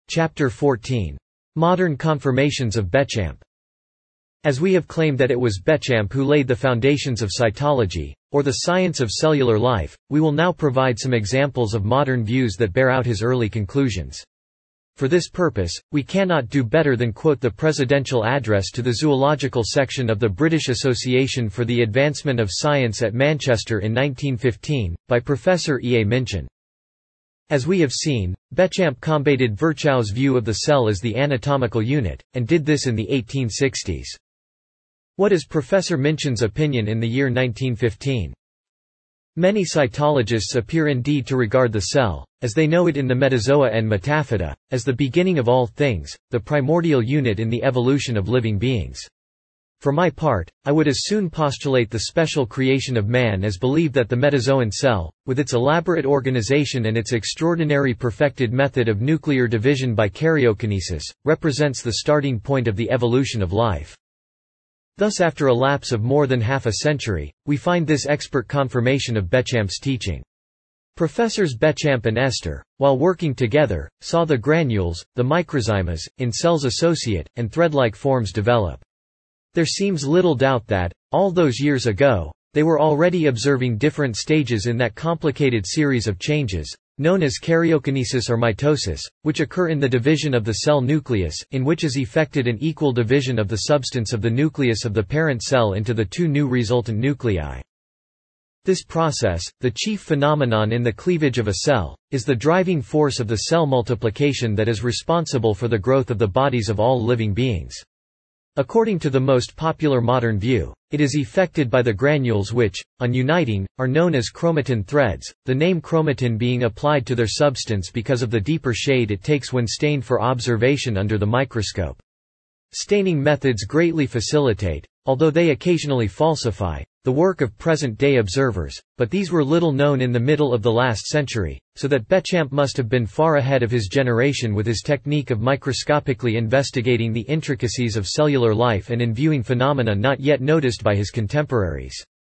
Chapter 14. Modern confirmations of Béchamp. As we have claimed that it was Béchamp who laid the foundations of cytology, or the science of cellular life, we will now provide some examples of modern views that bear out his early conclusions. For this purpose, we cannot do better than quote the presidential address to the zoological section of the British Association for the Advancement of Science at Manchester in 1915, by Professor E. A. Minchin. As we have seen, Béchamp combated Virchow's view of the cell as the anatomical unit, and did this in the 1860s. What is Professor Minchin's opinion in the year 1915? Many cytologists appear indeed to regard the cell, as they know it in the Metazoa and Metaphyta, as the beginning of all things, the primordial unit in the evolution of living beings. For my part, I would as soon postulate the special creation of man as believe that the metazoan cell, with its elaborate organization and its extraordinary perfected method of nuclear division by karyokinesis, represents the starting point of the evolution of life. Thus, after a lapse of more than half a century, we find this expert confirmation of Béchamp's teaching. Professors Béchamp and Esther, while working together, saw the granules, the microzymas, in cells associate, and thread-like forms develop. There seems little doubt that, all those years ago, they were already observing different stages in that complicated series of changes, known as karyokinesis or mitosis, which occur in the division of the cell nucleus, in which is effected an equal division of the substance of the nucleus of the parent cell into the two new resultant nuclei. This process, the chief phenomenon in the cleavage of a cell, is the driving force of the cell multiplication that is responsible for the growth of the bodies of all living beings. According to the most popular modern view, it is effected by the granules which, on uniting, are known as chromatin threads, the name chromatin being applied to their substance because of the deeper shade it takes when stained for observation under the microscope. Staining methods greatly facilitate, although they occasionally falsify, the work of present-day observers, but these were little known in the middle of the last century, so that Béchamp must have been far ahead of his generation with his technique of microscopically investigating the intricacies of cellular life and in viewing phenomena not yet noticed by his contemporaries.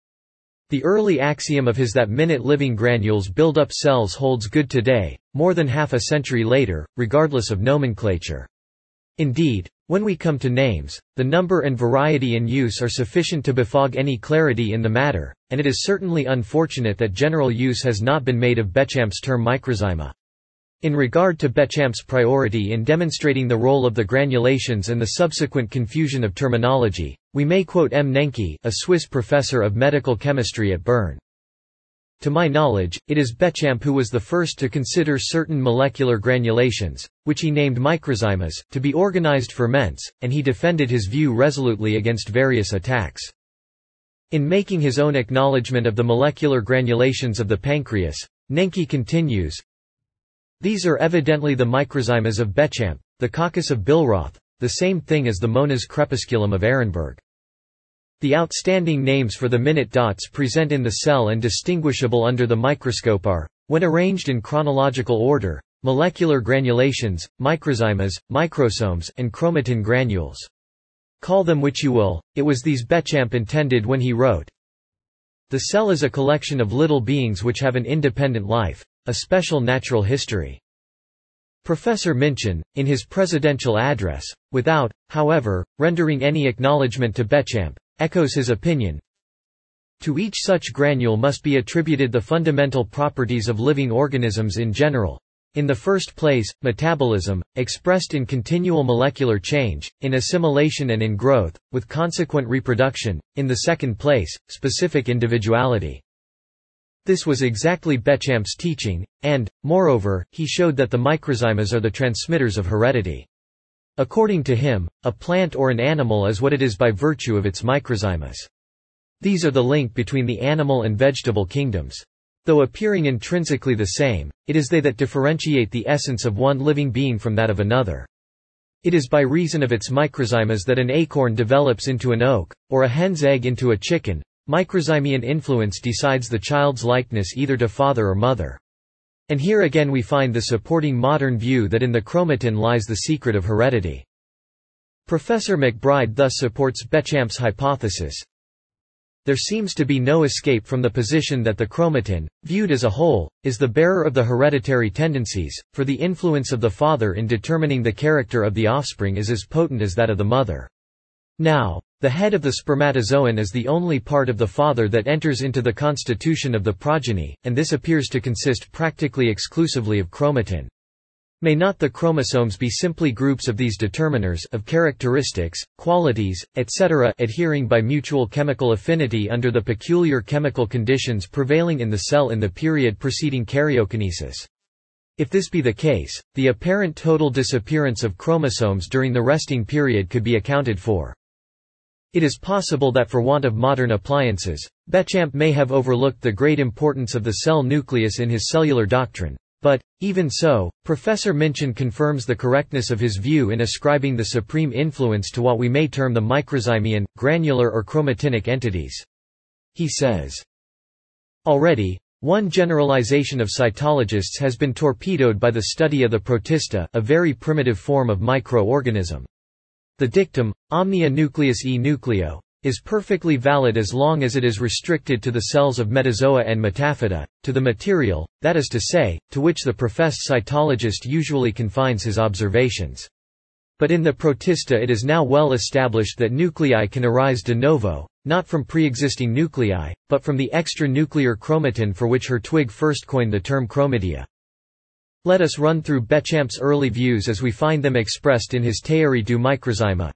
The early axiom of his that minute living granules build up cells holds good today, more than half a century later, regardless of nomenclature. Indeed, when we come to names, the number and variety in use are sufficient to befog any clarity in the matter, and it is certainly unfortunate that general use has not been made of Béchamp's term microzyma. In regard to Béchamp's priority in demonstrating the role of the granulations and the subsequent confusion of terminology, we may quote M. Nenki, a Swiss professor of medical chemistry at Bern. To my knowledge, it is Béchamp who was the first to consider certain molecular granulations, which he named microzymas, to be organized ferments, and he defended his view resolutely against various attacks. In making his own acknowledgement of the molecular granulations of the pancreas, Nenki continues, "These are evidently the microzymas of Béchamp, the coccus of Billroth, the same thing as the monas crepusculum of Ehrenberg. The outstanding names for the minute dots present in the cell and distinguishable under the microscope are, when arranged in chronological order, molecular granulations, microzymas, microsomes, and chromatin granules. Call them which you will, it was these Béchamp intended when he wrote, 'The cell is a collection of little beings which have an independent life, a special natural history.'" Professor Minchin, in his presidential address, without, however, rendering any acknowledgement to Béchamp, echoes his opinion. To each such granule must be attributed the fundamental properties of living organisms in general. In the first place, metabolism, expressed in continual molecular change, in assimilation and in growth, with consequent reproduction; in the second place, specific individuality. This was exactly Béchamp's teaching, and, moreover, he showed that the microzymas are the transmitters of heredity. According to him, a plant or an animal is what it is by virtue of its microzymas. These are the link between the animal and vegetable kingdoms. Though appearing intrinsically the same, it is they that differentiate the essence of one living being from that of another. It is by reason of its microzymas that an acorn develops into an oak, or a hen's egg into a chicken. Microzymian influence decides the child's likeness either to father or mother. And here again we find the supporting modern view that in the chromatin lies the secret of heredity. Professor McBride thus supports Béchamp's hypothesis. there seems to be no escape from the position that the chromatin, viewed as a whole, is the bearer of the hereditary tendencies, for the influence of the father in determining the character of the offspring is as potent as that of the mother. Now, the head of the spermatozoon is the only part of the father that enters into the constitution of the progeny, and this appears to consist practically exclusively of chromatin. May not the chromosomes be simply groups of these determiners of characteristics, qualities, etc. adhering by mutual chemical affinity under the peculiar chemical conditions prevailing in the cell in the period preceding karyokinesis? If this be the case, the apparent total disappearance of chromosomes during the resting period could be accounted for. It is possible that for want of modern appliances, Béchamp may have overlooked the great importance of the cell nucleus in his cellular doctrine. But, even so, Professor Minchin confirms the correctness of his view in ascribing the supreme influence to what we may term the microzymian, granular or chromatinic entities. He says, already, one generalization of cytologists has been torpedoed by the study of the protista, a very primitive form of microorganism. The dictum, omnia nucleus e nucleo, is perfectly valid as long as it is restricted to the cells of metazoa and metaphyta, to the material, that is to say, to which the professed cytologist usually confines his observations. But in the protista it is now well established that nuclei can arise de novo, not from pre-existing nuclei, but from the extra-nuclear chromatin for which Hertwig first coined the term chromatia. Let us run through Béchamp's early views as we find them expressed in his Théorie du microzyma.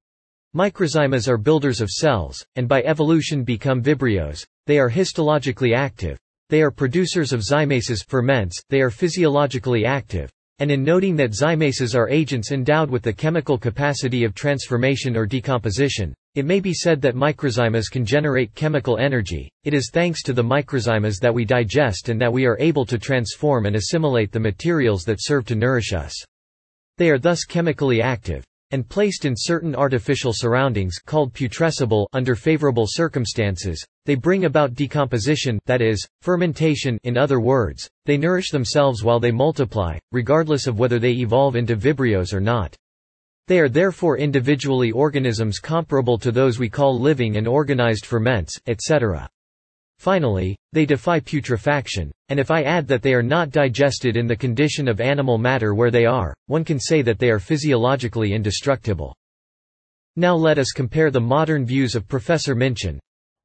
Microzymas are builders of cells, and by evolution become vibrios. They are histologically active. They are producers of zymases ferments, they are physiologically active. And in noting that zymases are agents endowed with the chemical capacity of transformation or decomposition, it may be said that microzymas can generate chemical energy. It is thanks to the microzymas that we digest and that we are able to transform and assimilate the materials that serve to nourish us. They are thus chemically active. And placed in certain artificial surroundings called putrescible under favorable circumstances, they bring about decomposition, that is, fermentation. In other words, they nourish themselves while they multiply, regardless of whether they evolve into vibrios or not. They are therefore individually organisms comparable to those we call living and organized ferments, etc. Finally, they defy putrefaction, and if I add that they are not digested in the condition of animal matter where they are, one can say that they are physiologically indestructible. Now let us compare the modern views of Professor Minchin.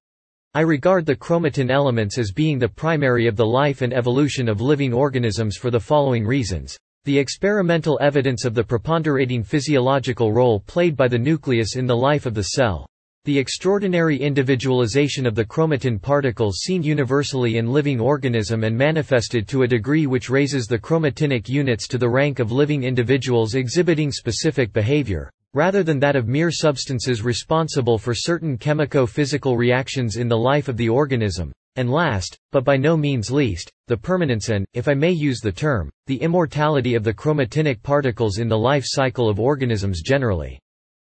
I regard the chromatin elements as being the primary of the life and evolution of living organisms for the following reasons. The experimental evidence of the preponderating physiological role played by the nucleus in the life of the cell. The extraordinary individualization of the chromatin particles seen universally in living organism and manifested to a degree which raises the chromatinic units to the rank of living individuals exhibiting specific behavior, rather than that of mere substances responsible for certain chemico-physical reactions in the life of the organism. And last, but by no means least, the permanence and, if I may use the term, the immortality of the chromatinic particles in the life cycle of organisms generally.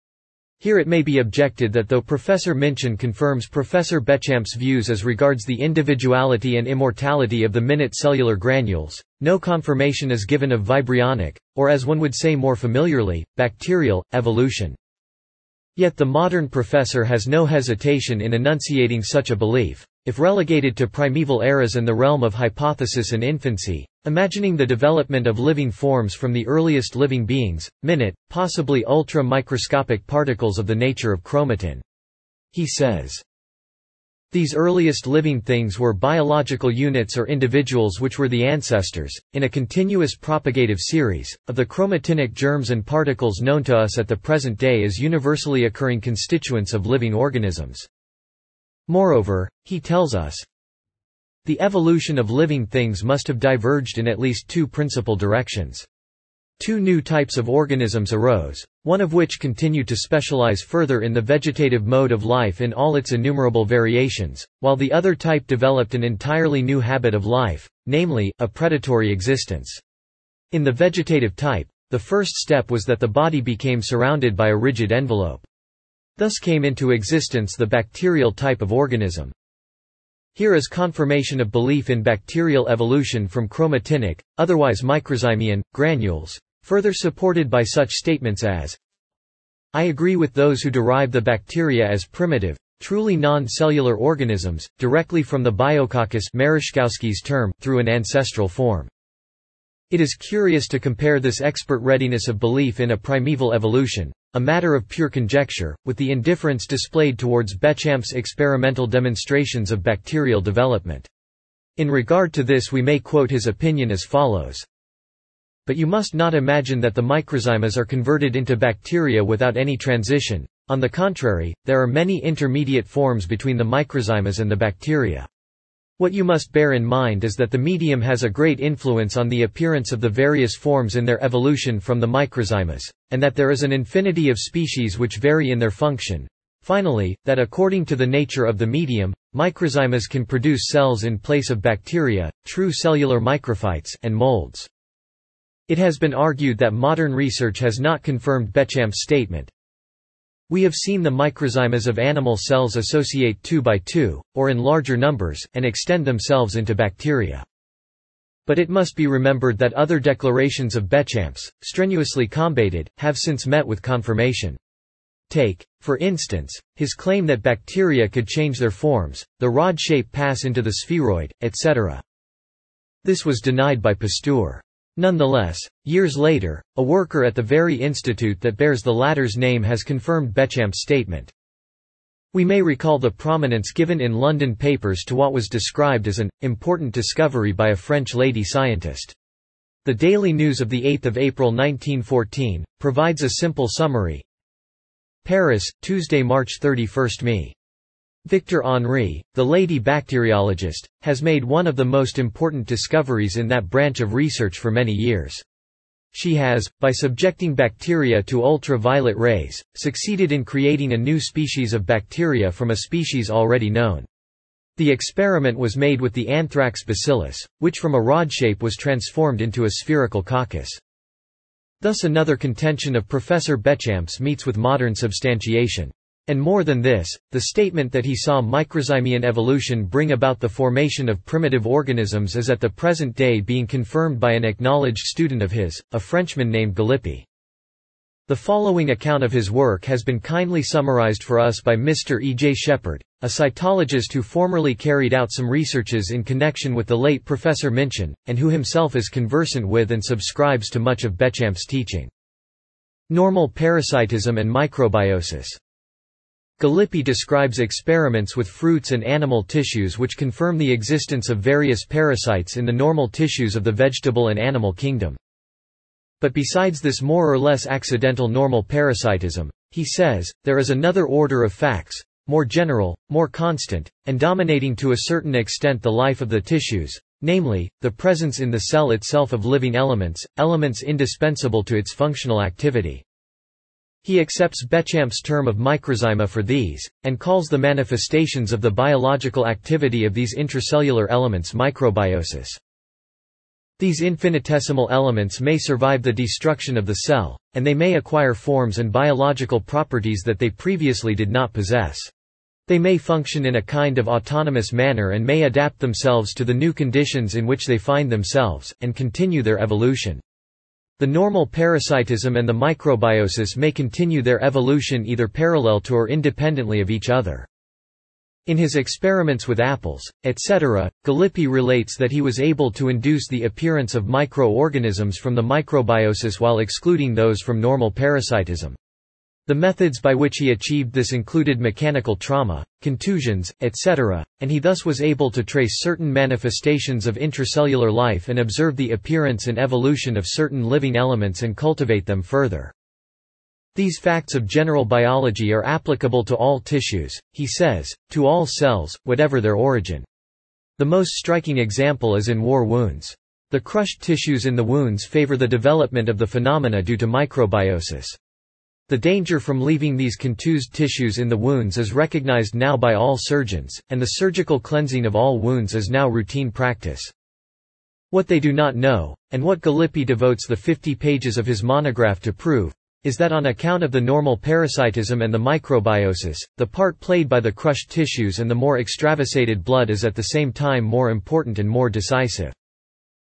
Here it may be objected that though Professor Minchin confirms Professor Béchamp's views as regards the individuality and immortality of the minute cellular granules, no confirmation is given of vibrionic, or as one would say more familiarly, bacterial, evolution. Yet the modern professor has no hesitation in enunciating such a belief. If relegated to primeval eras and the realm of hypothesis and infancy, imagining the development of living forms from the earliest living beings, minute, possibly ultra-microscopic particles of the nature of chromatin. He says, these earliest living things were biological units or individuals which were the ancestors, in a continuous propagative series, of the chromatinic germs and particles known to us at the present day as universally occurring constituents of living organisms. Moreover, he tells us, the evolution of living things must have diverged in at least two principal directions. Two new types of organisms arose, one of which continued to specialize further in the vegetative mode of life in all its innumerable variations, while the other type developed an entirely new habit of life, namely, a predatory existence. In the vegetative type, the first step was that the body became surrounded by a rigid envelope. Thus came into existence the bacterial type of organism. Here is confirmation of belief in bacterial evolution from chromatinic, otherwise microzymian, granules, further supported by such statements as, I agree with those who derive the bacteria as primitive, truly non-cellular organisms, directly from the Biococcus Mereshkowski's term, through an ancestral form. It is curious to compare this expert readiness of belief in a primeval evolution, a matter of pure conjecture, with the indifference displayed towards Bechamp's experimental demonstrations of bacterial development. In regard to this we may quote his opinion as follows. But you must not imagine that the microzymas are converted into bacteria without any transition. On the contrary, there are many intermediate forms between the microzymas and the bacteria. What you must bear in mind is that the medium has a great influence on the appearance of the various forms in their evolution from the microzymas, and that there is an infinity of species which vary in their function. Finally, that according to the nature of the medium, microzymas can produce cells in place of bacteria, true cellular microphytes, and molds. It has been argued that modern research has not confirmed Bechamp's statement. We have seen the microzymas of animal cells associate 2 by 2, or in larger numbers, and extend themselves into bacteria. But it must be remembered that other declarations of Bechamp's, strenuously combated, have since met with confirmation. Take, for instance, his claim that bacteria could change their forms, the rod shape pass into the spheroid, etc. This was denied by Pasteur. Nonetheless, years later, a worker at the very institute that bears the latter's name has confirmed Bechamp's statement. We may recall the prominence given in London papers to what was described as an important discovery by a French lady scientist. The Daily News of 8 April 1914 provides a simple summary. Paris, Tuesday, March 31, Me. Victor Henri, the lady bacteriologist, has made one of the most important discoveries in that branch of research for many years. She has, by subjecting bacteria to ultraviolet rays, succeeded in creating a new species of bacteria from a species already known. The experiment was made with the anthrax bacillus, which from a rod shape was transformed into a spherical coccus. Thus another contention of Professor Bechamp's meets with modern substantiation. And more than this, the statement that he saw microzymian evolution bring about the formation of primitive organisms is at the present day being confirmed by an acknowledged student of his, a Frenchman named Galippi. The following account of his work has been kindly summarized for us by Mr. E. J. Shepard, a cytologist who formerly carried out some researches in connection with the late Professor Minchin, and who himself is conversant with and subscribes to much of Bechamp's teaching. Normal parasitism and microbiosis. Galippi describes experiments with fruits and animal tissues which confirm the existence of various parasites in the normal tissues of the vegetable and animal kingdom. But besides this more or less accidental normal parasitism, he says, there is another order of facts, more general, more constant, and dominating to a certain extent the life of the tissues, namely, the presence in the cell itself of living elements, elements indispensable to its functional activity. He accepts Bechamp's term of microzyma for these, and calls the manifestations of the biological activity of these intracellular elements microbiosis. These infinitesimal elements may survive the destruction of the cell, and they may acquire forms and biological properties that they previously did not possess. They may function in a kind of autonomous manner and may adapt themselves to the new conditions in which they find themselves, and continue their evolution. The normal parasitism and the microbiosis may continue their evolution either parallel to or independently of each other. In his experiments with apples, etc., Galippi relates that he was able to induce the appearance of microorganisms from the microbiosis while excluding those from normal parasitism. The methods by which he achieved this included mechanical trauma, contusions, etc., and he thus was able to trace certain manifestations of intracellular life and observe the appearance and evolution of certain living elements and cultivate them further. These facts of general biology are applicable to all tissues, he says, to all cells, whatever their origin. The most striking example is in war wounds. The crushed tissues in the wounds favor the development of the phenomena due to microbiosis. The danger from leaving these contused tissues in the wounds is recognized now by all surgeons, and the surgical cleansing of all wounds is now routine practice. What they do not know, and what Galippi devotes the 50 pages of his monograph to prove, is that on account of the normal parasitism and the microbiosis, the part played by the crushed tissues and the more extravasated blood is at the same time more important and more decisive.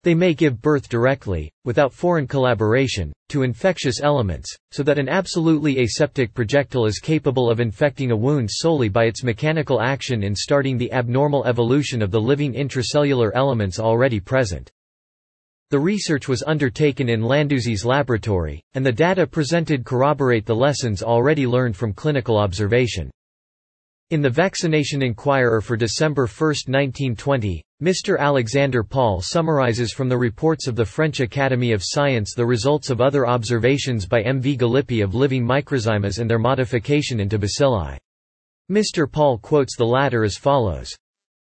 They may give birth directly, without foreign collaboration, to infectious elements, so that an absolutely aseptic projectile is capable of infecting a wound solely by its mechanical action in starting the abnormal evolution of the living intracellular elements already present. The research was undertaken in Landuzzi's laboratory, and the data presented corroborate the lessons already learned from clinical observation. In the Vaccination Inquirer for December 1, 1920, Mr. Alexander Paul summarizes from the reports of the French Academy of Science the results of other observations by M. V. Galippi of living microzymas and their modification into bacilli. Mr. Paul quotes the latter as follows.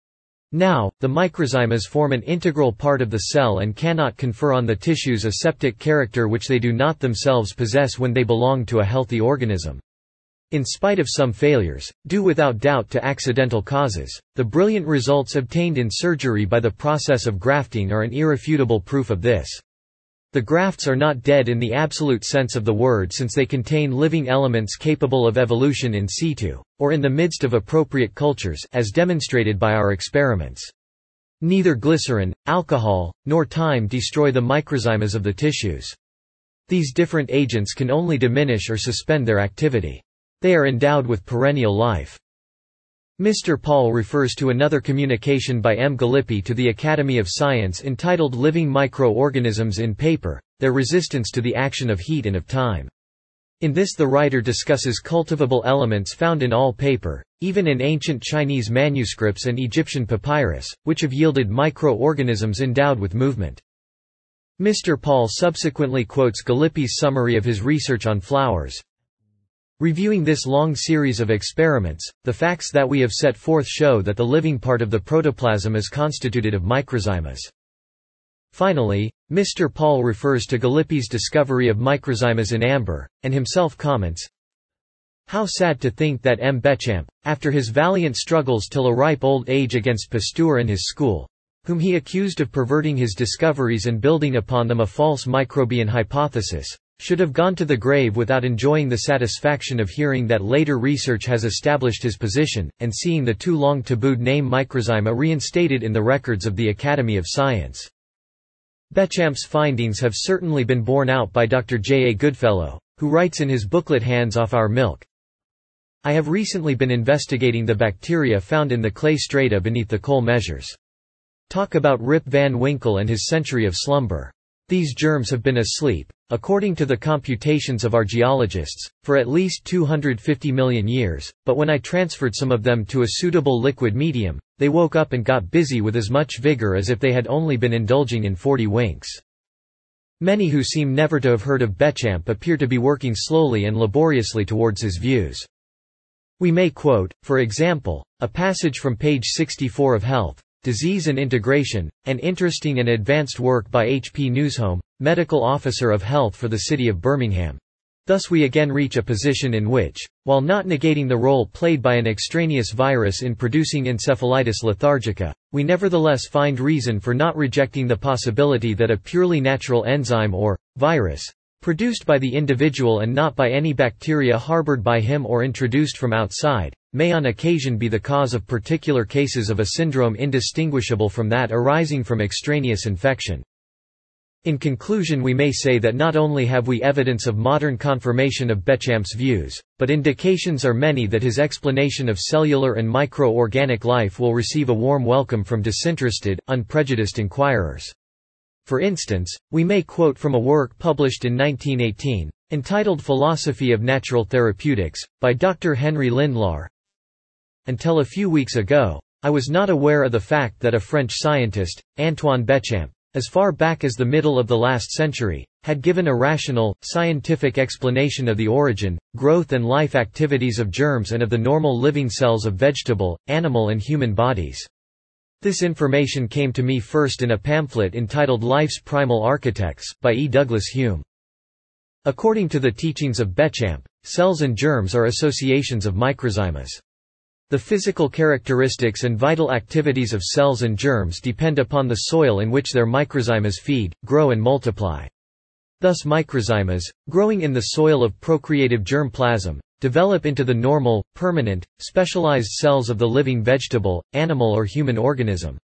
Now, the microzymas form an integral part of the cell and cannot confer on the tissues a septic character which they do not themselves possess when they belong to a healthy organism. In spite of some failures, due without doubt to accidental causes, the brilliant results obtained in surgery by the process of grafting are an irrefutable proof of this. The grafts are not dead in the absolute sense of the word, since they contain living elements capable of evolution in situ, or in the midst of appropriate cultures, as demonstrated by our experiments. Neither glycerin, alcohol, nor time destroy the microzymas of the tissues. These different agents can only diminish or suspend their activity. They are endowed with perennial life. Mr. Paul refers to another communication by M. Galippi to the Academy of Science entitled Living Microorganisms in Paper, Their Resistance to the Action of Heat and of Time. In this the writer discusses cultivable elements found in all paper, even in ancient Chinese manuscripts and Egyptian papyrus, which have yielded microorganisms endowed with movement. Mr. Paul subsequently quotes Galippi's summary of his research on flowers. Reviewing this long series of experiments, the facts that we have set forth show that the living part of the protoplasm is constituted of microzymas. Finally, Mr. Paul refers to Galippi's discovery of microzymas in amber, and himself comments, "How sad to think that M. Bechamp, after his valiant struggles till a ripe old age against Pasteur and his school, whom he accused of perverting his discoveries and building upon them a false microbian hypothesis, should have gone to the grave without enjoying the satisfaction of hearing that later research has established his position, and seeing the too long tabooed name microzyma reinstated in the records of the Academy of Science." Bechamp's findings have certainly been borne out by Dr. J. A. Goodfellow, who writes in his booklet Hands Off Our Milk, "I have recently been investigating the bacteria found in the clay strata beneath the coal measures. Talk about Rip Van Winkle and his century of slumber. These germs have been asleep, according to the computations of our geologists, for at least 250 million years, but when I transferred some of them to a suitable liquid medium, they woke up and got busy with as much vigor as if they had only been indulging in 40 winks." Many who seem never to have heard of Bechamp appear to be working slowly and laboriously towards his views. We may quote, for example, a passage from page 64 of Health, Disease and Integration, an interesting and advanced work by H. P. Newsholme, Medical Officer of Health for the City of Birmingham. Thus we again reach a position in which, while not negating the role played by an extraneous virus in producing encephalitis lethargica, we nevertheless find reason for not rejecting the possibility that a purely natural enzyme or virus, produced by the individual and not by any bacteria harbored by him or introduced from outside, may on occasion be the cause of particular cases of a syndrome indistinguishable from that arising from extraneous infection. In conclusion, we may say that not only have we evidence of modern confirmation of Bechamp's views, but indications are many that his explanation of cellular and micro-organic life will receive a warm welcome from disinterested, unprejudiced inquirers. For instance, we may quote from a work published in 1918, entitled Philosophy of Natural Therapeutics, by Dr. Henry Lindlar. Until a few weeks ago, I was not aware of the fact that a French scientist, Antoine Bechamp, as far back as the middle of the last century, had given a rational, scientific explanation of the origin, growth and life activities of germs and of the normal living cells of vegetable, animal and human bodies. This information came to me first in a pamphlet entitled Life's Primal Architects, by E. Douglas Hume. According to the teachings of Bechamp, cells and germs are associations of microzymas. The physical characteristics and vital activities of cells and germs depend upon the soil in which their microzymas feed, grow and multiply. Thus microzymas, growing in the soil of procreative germ plasm, develop into the normal, permanent, specialized cells of the living vegetable, animal or human organism.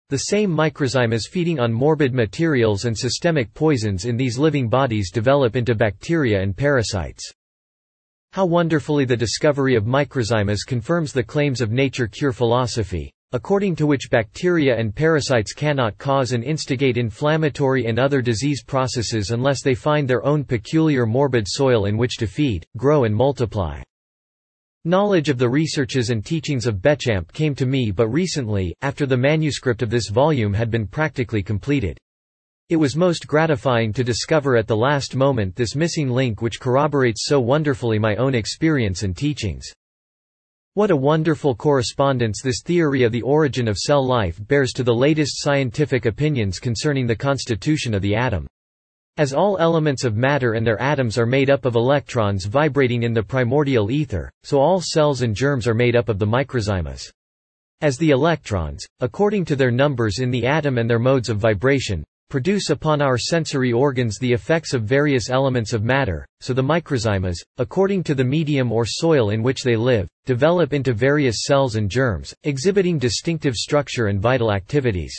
The same microzymas feeding on morbid materials and systemic poisons in these living bodies develop into bacteria and parasites. How wonderfully the discovery of microzymas confirms the claims of nature cure philosophy, according to which bacteria and parasites cannot cause and instigate inflammatory and other disease processes unless they find their own peculiar morbid soil in which to feed, grow and multiply. Knowledge of the researches and teachings of Béchamp came to me but recently, after the manuscript of this volume had been practically completed. It was most gratifying to discover at the last moment this missing link which corroborates so wonderfully my own experience and teachings. What a wonderful correspondence this theory of the origin of cell life bears to the latest scientific opinions concerning the constitution of the atom. As all elements of matter and their atoms are made up of electrons vibrating in the primordial ether, so all cells and germs are made up of the microzymas. As the electrons, according to their numbers in the atom and their modes of vibration, produce upon our sensory organs the effects of various elements of matter, so the microzymas, according to the medium or soil in which they live, develop into various cells and germs, exhibiting distinctive structure and vital activities.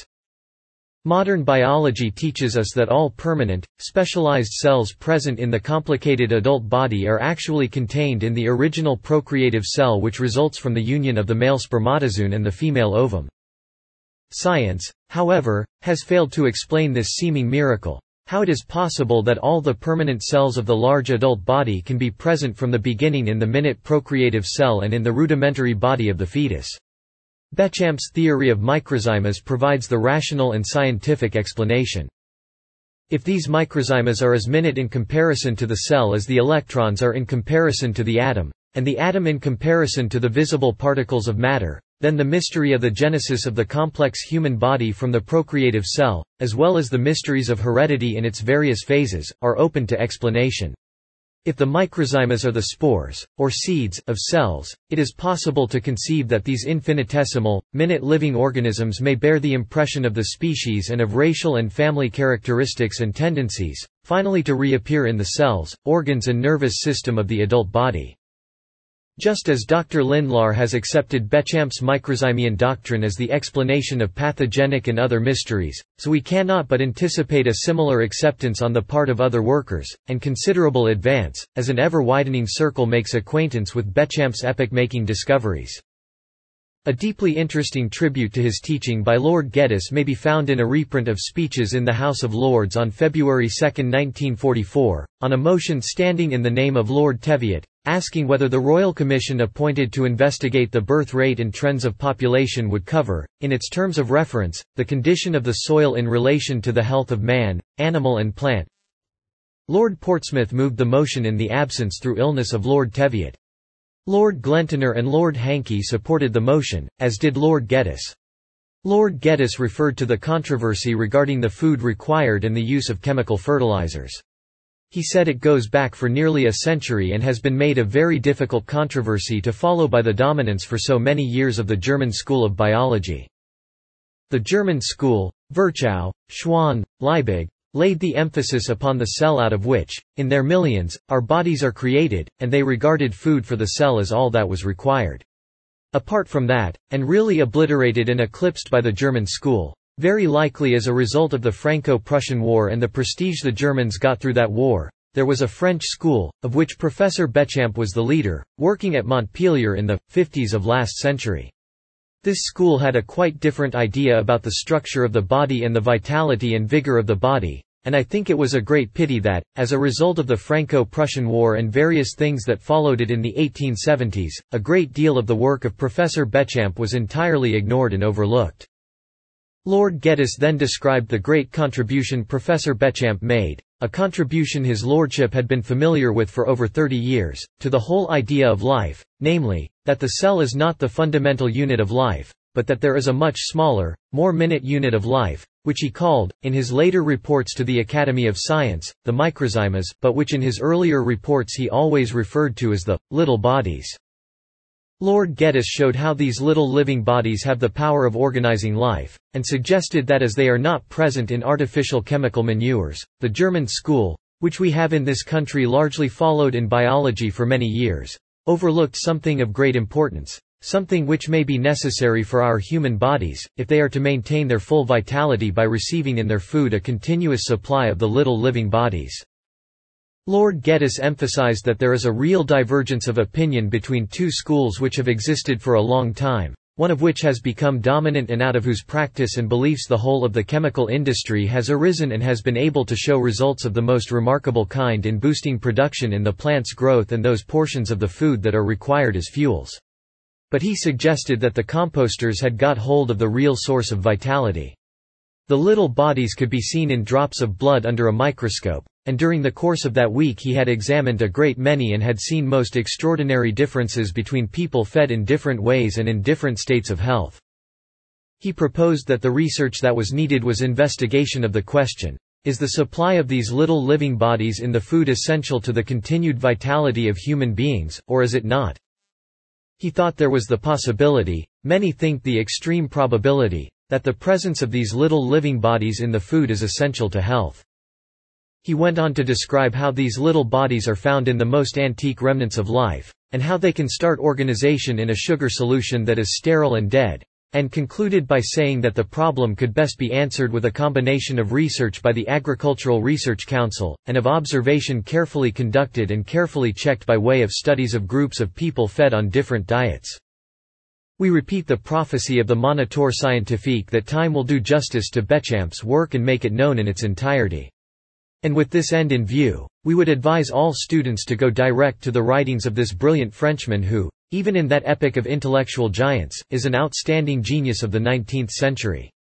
Modern biology teaches us that all permanent, specialized cells present in the complicated adult body are actually contained in the original procreative cell which results from the union of the male spermatozoon and the female ovum. Science, however, has failed to explain this seeming miracle. How it is possible that all the permanent cells of the large adult body can be present from the beginning in the minute procreative cell and in the rudimentary body of the fetus. Béchamp's theory of microzymas provides the rational and scientific explanation. If these microzymas are as minute in comparison to the cell as the electrons are in comparison to the atom, and the atom in comparison to the visible particles of matter, then the mystery of the genesis of the complex human body from the procreative cell, as well as the mysteries of heredity in its various phases, are open to explanation. If the microzymas are the spores, or seeds, of cells, it is possible to conceive that these infinitesimal, minute living organisms may bear the impression of the species and of racial and family characteristics and tendencies, finally to reappear in the cells, organs and nervous system of the adult body. Just as Dr. Lindlar has accepted Béchamp's microzymian doctrine as the explanation of pathogenic and other mysteries, so we cannot but anticipate a similar acceptance on the part of other workers, and considerable advance, as an ever-widening circle makes acquaintance with Béchamp's epoch-making discoveries. A deeply interesting tribute to his teaching by Lord Geddes may be found in a reprint of speeches in the House of Lords on February 2, 1944, on a motion standing in the name of Lord Teviot, asking whether the Royal Commission appointed to investigate the birth rate and trends of population would cover, in its terms of reference, the condition of the soil in relation to the health of man, animal and plant. Lord Portsmouth moved the motion in the absence through illness of Lord Teviot. Lord Glentinner and Lord Hankey supported the motion, as did Lord Geddes. Lord Geddes referred to the controversy regarding the food required and the use of chemical fertilizers. He said it goes back for nearly a century and has been made a very difficult controversy to follow by the dominants for so many years of the German school of biology. The German school, Virchow, Schwann, Liebig, laid the emphasis upon the cell out of which, in their millions, our bodies are created, and they regarded food for the cell as all that was required. Apart from that, and really obliterated and eclipsed by the German school, very likely as a result of the Franco-Prussian War and the prestige the Germans got through that war, there was a French school, of which Professor Béchamp was the leader, working at Montpellier in the 50s of last century. This school had a quite different idea about the structure of the body and the vitality and vigor of the body, and I think it was a great pity that, as a result of the Franco-Prussian War and various things that followed it in the 1870s, a great deal of the work of Professor Béchamp was entirely ignored and overlooked. Lord Geddes then described the great contribution Professor Béchamp made, a contribution his lordship had been familiar with for over 30 years, to the whole idea of life, namely, that the cell is not the fundamental unit of life, but that there is a much smaller, more minute unit of life, which he called, in his later reports to the Academy of Science, the microzymas, but which in his earlier reports he always referred to as the little bodies. Lord Geddes showed how these little living bodies have the power of organizing life, and suggested that as they are not present in artificial chemical manures, the German school, which we have in this country largely followed in biology for many years, overlooked something of great importance, something which may be necessary for our human bodies, if they are to maintain their full vitality by receiving in their food a continuous supply of the little living bodies. Lord Geddes emphasized that there is a real divergence of opinion between two schools which have existed for a long time, one of which has become dominant and out of whose practice and beliefs the whole of the chemical industry has arisen and has been able to show results of the most remarkable kind in boosting production in the plant's growth and those portions of the food that are required as fuels. But he suggested that the composters had got hold of the real source of vitality. The little bodies could be seen in drops of blood under a microscope, and during the course of that week he had examined a great many and had seen most extraordinary differences between people fed in different ways and in different states of health. He proposed that the research that was needed was investigation of the question, is the supply of these little living bodies in the food essential to the continued vitality of human beings, or is it not? He thought there was the possibility, many think the extreme probability, that the presence of these little living bodies in the food is essential to health. He went on to describe how these little bodies are found in the most antique remnants of life, and how they can start organization in a sugar solution that is sterile and dead, and concluded by saying that the problem could best be answered with a combination of research by the Agricultural Research Council, and of observation carefully conducted and carefully checked by way of studies of groups of people fed on different diets. We repeat the prophecy of the Moniteur Scientifique that time will do justice to Béchamp's work and make it known in its entirety. And with this end in view, we would advise all students to go direct to the writings of this brilliant Frenchman who, even in that epoch of intellectual giants, is an outstanding genius of the 19th century.